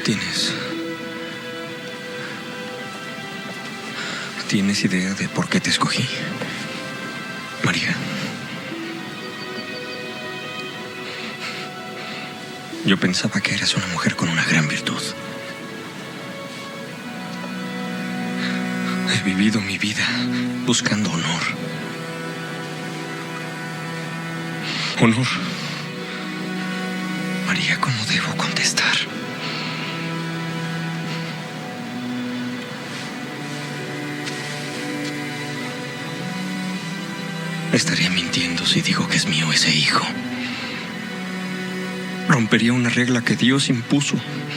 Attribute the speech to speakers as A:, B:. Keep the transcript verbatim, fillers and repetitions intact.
A: ¿Tienes... ¿Tienes idea de por qué te escogí, María? Yo pensaba que eras una mujer con una gran virtud. He vivido mi vida buscando honor. Honor. María, ¿cómo debo contestar? Estaría mintiendo si digo que es mío ese hijo. Rompería una regla que Dios impuso.